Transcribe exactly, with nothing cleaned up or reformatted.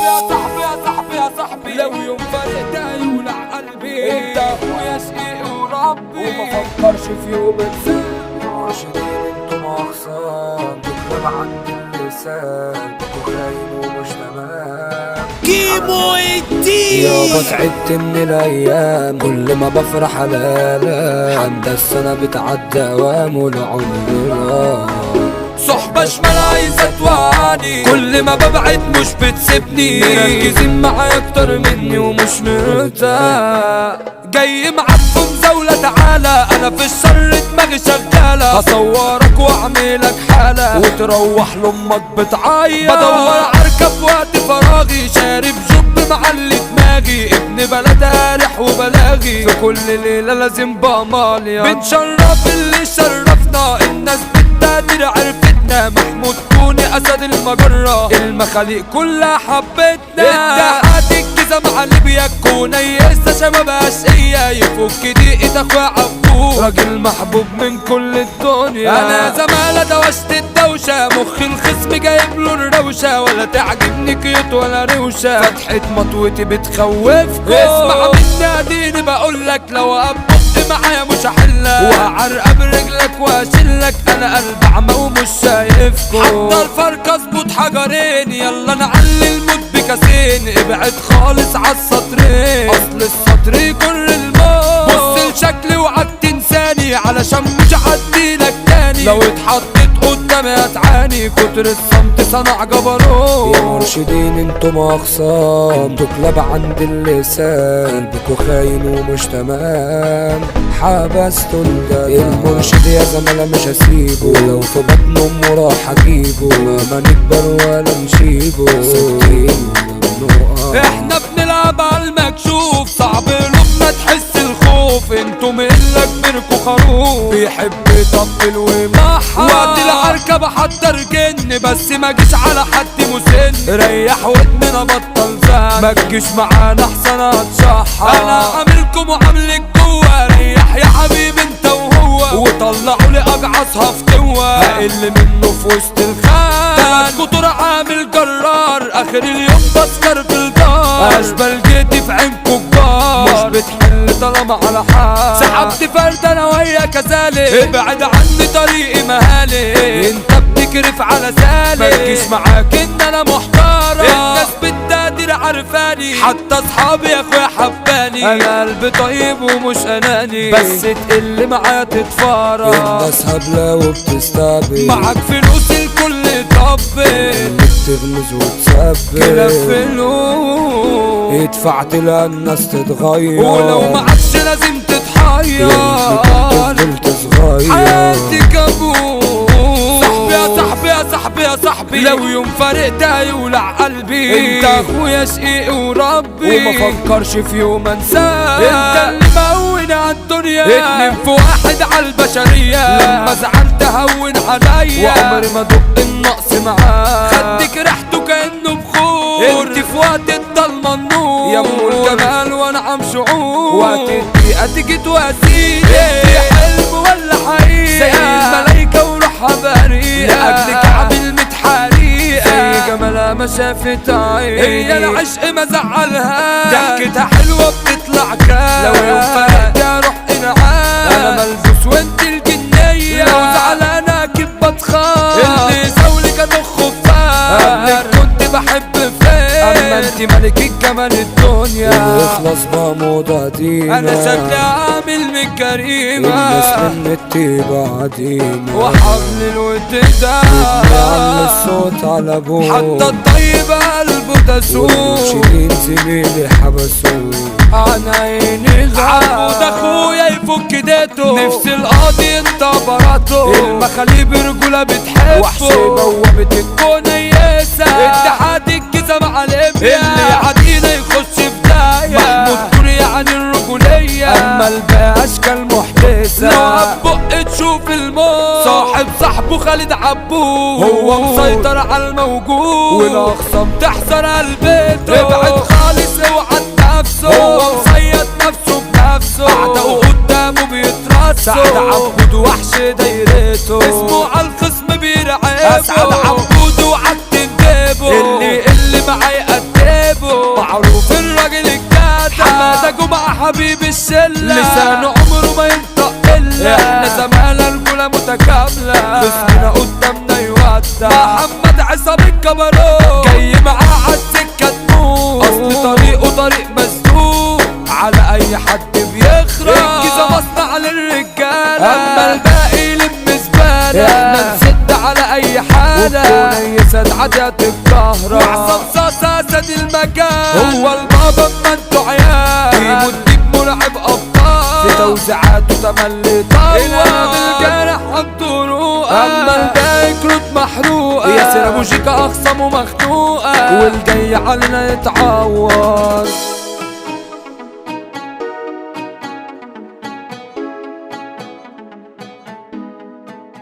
يا صاحبي يا صاحبي يا صاحبي، لو يوم فرقت يولع قلبي. انت اخويا شقيقي وربي، وما فكرش في يوم انساك. مرشدين انتم اخصام، تكلم عند اللسان وخاين ومش تمام. كيمو الدين يابا تعبت من الايام، كل ما بفرح على الام ده السنة بتعدى اوام والعمر راح. صحبة شمال عايزة توعاني، كل ما ببعد مش بتسيبني. مركزين معايا اكتر مني ومش مرتاح. جاي معاك في مزاولة تعالى، انا في الشر دماغي شغالة. هصورك واعملك حالة وتروح لامك بتعيط. بدور اركب وقت فراغي، شارب جب معلي دماغي. ابن بلد قارح وبلاغي، في كل ليلة لازم بماليا. بنشرف اللي شرفنا، الناس بتقدر عرفتنا. محمود كوني اسد المجرة، المخاليق كلها حبتنا. اتحاد الجيزة مع ليبيا كوني يسا شباب اشقية. يفك دقيقة اخويا عبود، راجل محبوب من كل الدنيا. انا زمالة دوشت الدوشة، مخ الخصم جايب له الروشة. ولا تعجبني كيوت ولا روشة، فتحة مطوتي بتخوفكم. اسمع مني اديني بقولك، لو ابقى معايا مش هحلك. وهعرقب رجلك واشيلك، انا قلب عمى ومش شايفكم. حضر فرق اظبط حجرين، يلا نعلي الموت بكاسين. ابعد خالص عالسطرين، اصل السطر يجر الموت. بص لشكلي وعد تنساني، علشان مش هعديلك تاني. لو اتحطيت قدامي هتعاني، كتر الصمت صنع جبروت. يا مرشدين انتم اخصام، تكلب عند اللسان. بكوا خاين ومش تمام، حبستوا الجدع. المرشد يا زملاء مش هسيبه، لو في بطن امه راح اجيبه. ما نكبر ولا نشيبه، ستين احنا بنلعب على المكشوف، صعب قلوبنا تحس الخوف. انتم اللي كبركوا خروف، بيحب يطبل ويمحى. وقت العركة بحضر جن، بس ما جيش على حد مسن. ريح ودننا بطل زن، ما تجيش معانا احسن هتشحر. انا عاملكم وعاملك جوا، ريح يا حبيبي انت وهو. وطلعوا لي اجعصها في قوة، هقل منه في وسط الخان. تلات كتر عامل جرار، اخر اليوم بسكر في الدار. اشبال جيتي في عينكوا كبار، مش بتحل طالما على حال. سحبت فرد انا وهي كذلك، ابعد عني طريقي مهالي. انت بتكرف على سالي، مالكيش معاك ان انا محترم. الناس بتقدر عارفاني، حتى اصحابي يا اخويا حباني. انا قلبي طيب ومش اناني، بس تقل معايا تتفارق. الناس هبلة وبتستقبل، معاك فلوس الكل يطبل. بتغمز وتسبل، كده فلوس ادفع تلاقي الناس تتغير. ولو معكش لازم تتحير، فضلت صغير. حياتك ابوك صاحبي يا صاحبي يا صاحبي يا صاحبي، لو يوم فرقت هيولع قلبي. انت اخويا شقيقي وربي، وما فكرش في يوم انساك. انت اللي مهون عالدنيا، اتنين في واحد عالبشرية. لما زعلت هون عليا، وعمري ما دق النقص معاك. خدك ريحته كأنه بخور، انت في وقت الضلمة النور. يا ام الجمال وانعم شعور، وقت الضيقة تيجي تواسيني. انت حلم ولا حقيقة، زي الملايكة وروحها بريئة. لأجلك عامل متحريقة، زي جمالها ما شافت عين. هي العشق ما زعلها، ضحكتها حلوة بتطلع كام. لو يوم فرقت اروح انعام، انا ملبوس وانت الجنية. لو زعلانة اكيد بتخاف، اللي زولك ادخ فار. قبلك كنت بحب فين، اما انت ملك الجمال الدنيا. يخلص بموضة قديمة، انا شكلي عامل من كريمة. الناس من الطيبة عديمة، وحبل الود ده على الصوت على ابوه. حتى الطيب قلبه تسوق، والمرشدين زميلي حبسوه. عن عيني غاب. عبود اخويا يفك ديته، نفس القاضي انت براته. المخاليب رجولة بتحبه، وحش بوابة الكون يسا. اتحاد الجيزة مع ليبيا، اللي عدينا يخش في داية. محمود كوني يعني الرجولية، اما الباقي اشكال محدثة. لو هتبق تشوف الموت، صاحب صاحبه خالد عبود. هو مسيطر على الموجود، والاخصام تحذر قلبته. ابعد خالص اوعى نفسه، هو مصيد نفسه بنفسه. اعدائه قدامه بيترصوا، سعد عبود وحش دايرته. اسمه عالخصم بيرعبه، اسعد عبود وعد تندبه. اللي اللي معاه يقدمه، حبيب الشلة لسانه عمره ما ينطق إلا احنا زمالة رجولة متكاملة باسمنا قدامنا يودع محمد عصام الكبروت جاي معاه عالسكة تموت أصل طريقه طريق مسدود على أي حد بيخرج الجيزة مصنع للرجالة أما الباقي لم زبالة احنا نسد على أي حالة يسد عدد الكهرة وعصام صاصة أسد المكان هو البابا اما انتو عيال في مديب مرعب أبطال في توزيعاته تملي طوال هنا بالجرح حطوا روقة أما الباقي كروت محروقة ياسر أبو شيكا أخصامه مخنوقة والجاي علينا يتعور